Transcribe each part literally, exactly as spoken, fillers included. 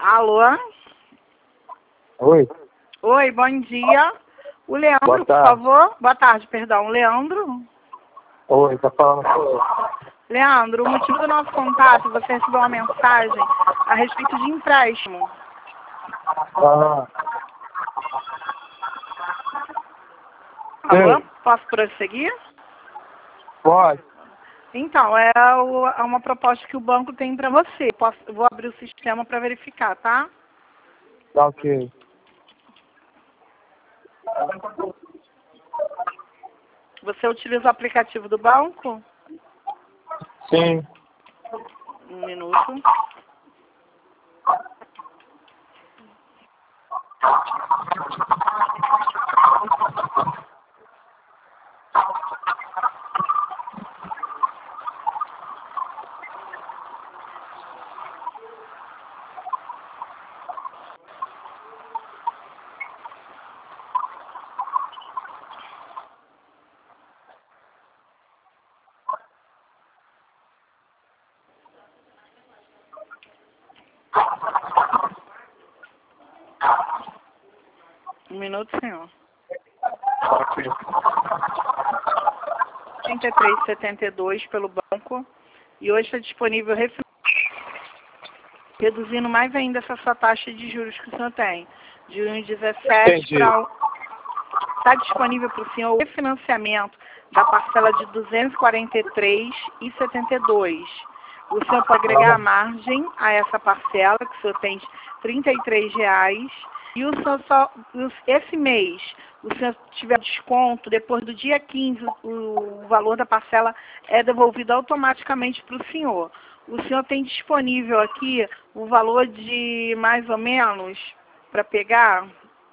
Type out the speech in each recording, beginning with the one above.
Alô? Oi. Oi, bom dia. O Leandro, Boa por tarde. favor. Boa tarde, perdão. Leandro? Oi, tá falando. Leandro, o motivo do nosso contato, você recebeu uma mensagem a respeito de empréstimo. Ah, Alô? Sim. Posso prosseguir? Pode. Então, é, o- é uma proposta que o banco tem para você. Posso, vou abrir o sistema para verificar, tá? Tá ok. Você utiliza o aplicativo do banco? Sim. Um minuto. Um minuto, senhor. Ok. trinta e três e setenta e dois pelo banco. E hoje está disponível refi- reduzindo mais ainda essa sua taxa de juros que o senhor tem. De um vírgula dezessete Entendi. para... Está disponível para o senhor o refinanciamento da parcela de duzentos e quarenta e três e setenta e dois. O senhor pode agregar a margem a essa parcela, que o senhor tem de trinta e três reais. E o senhor só, esse mês, o senhor tiver desconto, depois do dia quinze, o valor da parcela é devolvido automaticamente para o senhor. O senhor tem disponível aqui o valor de mais ou menos, para pegar,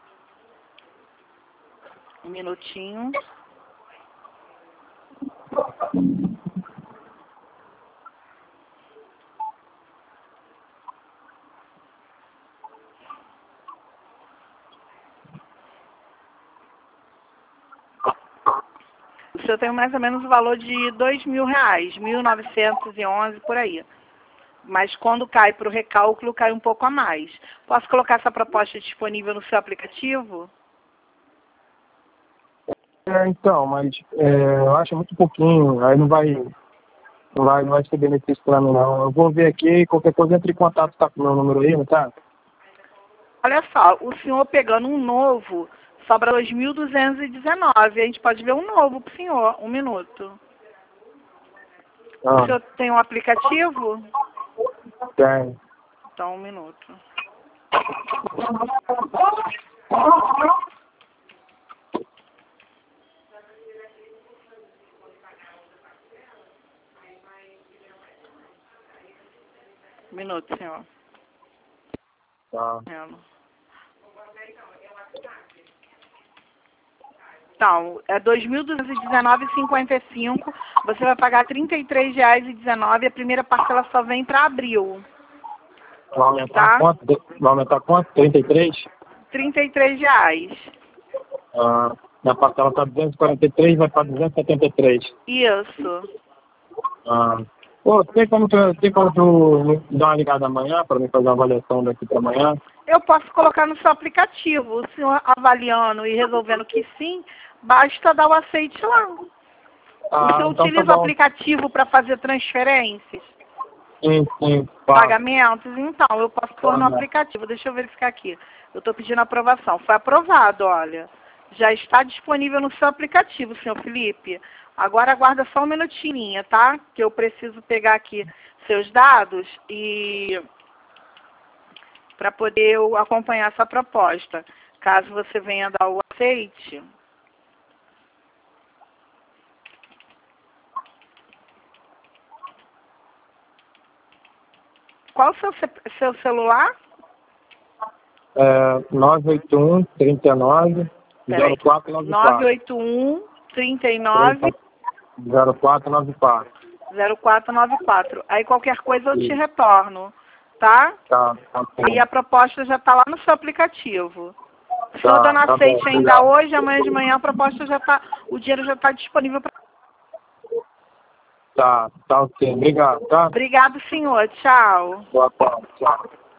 um minutinho. O senhor tem mais ou menos o valor de dois mil reais, mil novecentos e onze por aí. Mas quando cai para o recálculo, cai um pouco a mais. Posso colocar essa proposta disponível no seu aplicativo? É, então, mas é, eu acho muito pouquinho, aí não vai, não vai, não vai ser benefício pra mim não. Eu vou ver aqui, qualquer coisa entre em contato, tá com o meu número aí, não tá? Olha só, o senhor pegando um novo, sobra dois mil duzentos e dezenove. A gente pode ver um novo para o senhor, um minuto. O Ah, senhor tem um aplicativo? tem. Então, um minuto. Um minuto, senhor. Tá. Então, é dois mil duzentos e dezenove reais e cinquenta e cinco. Você vai pagar trinta e três reais e dezenove. A primeira parcela só vem para abril. Vai aumentar Tá? quanto? Vai aumentar quanto? trinta e três? trinta e três reais. Ah, minha parcela tá duzentos e quarenta e três, vai para duzentos e setenta e três. Isso. Ah, pô, tem como tu, tem como tu me dar uma ligada amanhã para me fazer uma avaliação daqui para amanhã? Eu posso colocar no seu aplicativo. O senhor avaliando e resolvendo que sim, basta dar o aceite lá. O Ah, senhor então tá utiliza o bom. aplicativo para fazer transferências? Sim, sim, tá. Pagamentos? Então, eu posso pôr no Tá, aplicativo. Deixa eu verificar aqui. Eu estou pedindo aprovação. Foi aprovado, olha. Já está disponível no seu aplicativo, senhor Felipe. Agora aguarda só um minutinho, tá? Que eu preciso pegar aqui seus dados e para poder eu acompanhar essa proposta. Caso você venha dar o aceite. Qual o seu, ce- seu celular? É, nove oito um, trinta e nove, Peraí. zero quatro nove nove quatro. oito um, trinta e nove, zero quatro nove quatro. zero quatro nove quatro. Aí qualquer coisa eu te Isso. retorno, tá? Tá, tá E bom. a proposta já está lá no seu aplicativo. O senhor Tá, dando tá bom, aceite ainda obrigado. hoje, amanhã de manhã a proposta já está, o dinheiro já está disponível para... Tá, tá ok. Obrigado, tá? Obrigado, senhor. Tchau. Boa tarde, tchau.